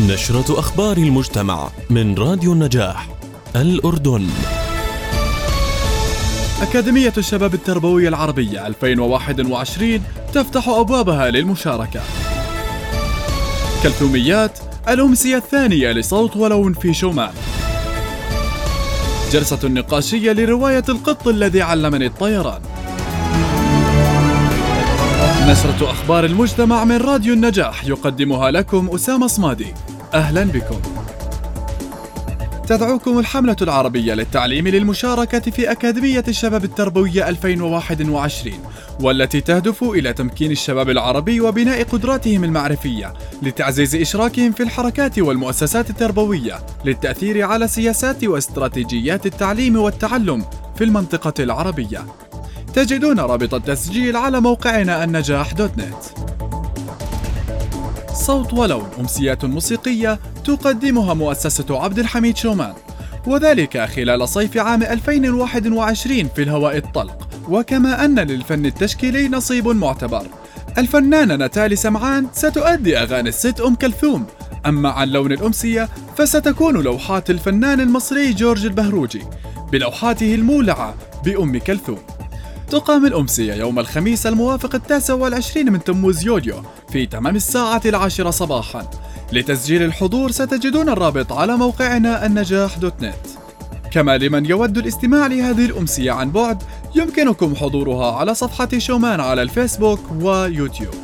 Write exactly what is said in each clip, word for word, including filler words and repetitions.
نشرة أخبار المجتمع من راديو النجاح الأردن. أكاديمية الشباب التربوية العربية ألفين وواحد وعشرين تفتح أبوابها للمشاركة. كلثوميات الأمسية الثانية لصوت ولون في شومان. جلسة نقاشية لرواية القط الذي علمني الطيران. نشرة أخبار المجتمع من راديو النجاح يقدمها لكم أسامة صمادي. أهلا بكم. تدعوكم الحملة العربية للتعليم للمشاركة في أكاديمية الشباب التربوية ألفين وواحد وعشرين، والتي تهدف إلى تمكين الشباب العربي وبناء قدراتهم المعرفية لتعزيز إشراكهم في الحركات والمؤسسات التربوية للتأثير على سياسات واستراتيجيات التعليم والتعلم في المنطقة العربية. تجدون رابط التسجيل على موقعنا النجاح دوت نت. صوت ولون أمسيات موسيقية تقدمها مؤسسة عبد الحميد شومان، وذلك خلال صيف عام ألفين وواحد وعشرين في الهواء الطلق. وكما أن للفن التشكيلي نصيب معتبر، الفنانة نتالي سمعان ستؤدي أغاني الست أم كلثوم، أما عن لون الأمسية فستكون لوحات الفنان المصري جورج البهروجي بلوحاته المولعة بأم كلثوم. تقام الأمسية يوم الخميس الموافق التاسع والعشرين من تموز يوليو في تمام الساعة العاشرة صباحا. لتسجيل الحضور ستجدون الرابط على موقعنا النجاح دوت نت. كما لمن يود الاستماع لهذه الأمسية عن بعد يمكنكم حضورها على صفحة شومان على الفيسبوك ويوتيوب.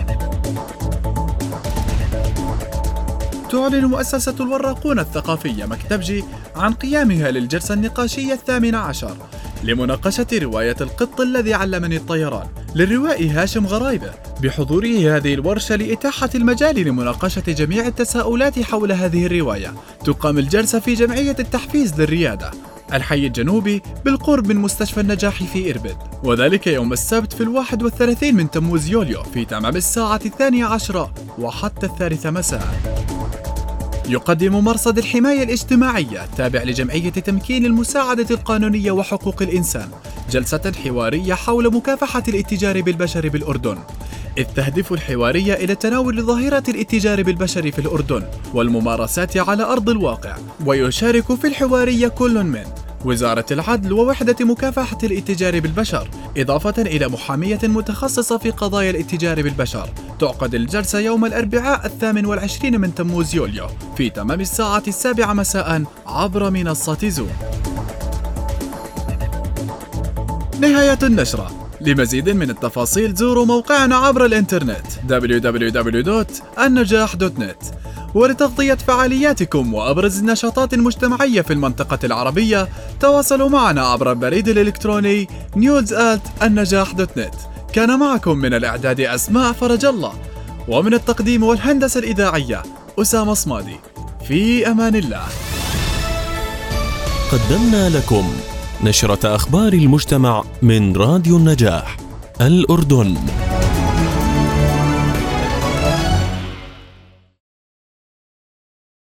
تعلن مؤسسة الوراقون الثقافية مكتبجي عن قيامها للجلسة النقاشية الثامنة عشر لمناقشة رواية القط الذي علمني الطيران للروائي هاشم غرايبة، بحضوره هذه الورشة لإتاحة المجال لمناقشة جميع التساؤلات حول هذه الرواية. تقام الجلسة في جمعية التحفيز للريادة الحي الجنوبي بالقرب من مستشفى النجاح في إربد، وذلك يوم السبت في الواحد والثلاثين من تموز يوليو في تمام الساعة الثانية عشرة وحتى الثالثة مساء. يقدم مرصد الحماية الاجتماعية التابع لجمعية تمكين المساعدة القانونية وحقوق الإنسان جلسة حوارية حول مكافحة الاتجار بالبشر بالأردن، إذ تهدف الحوارية إلى تناول ظاهرة الاتجار بالبشر في الأردن والممارسات على أرض الواقع. ويشارك في الحوارية كل من وزارة العدل ووحدة مكافحة الاتجار بالبشر، إضافة إلى محامية متخصصة في قضايا الاتجار بالبشر. تعقد الجلسة يوم الأربعاء الثامن والعشرين من تموز يوليو في تمام الساعة السابعة مساء عبر منصة زوم. نهاية النشرة. لمزيد من التفاصيل زوروا موقعنا عبر الإنترنت دبليو دبليو دبليو دوت النجاح دوت نت. ولتغطية فعالياتكم وأبرز النشاطات المجتمعية في المنطقة العربية تواصلوا معنا عبر البريد الإلكتروني نيوز آت النجاح دوت نت. كان معكم من الإعداد أسماء فرج الله، ومن التقديم والهندسة الإذاعية أسامة صمادي. في أمان الله. قدمنا لكم نشرة أخبار المجتمع من راديو النجاح الأردن.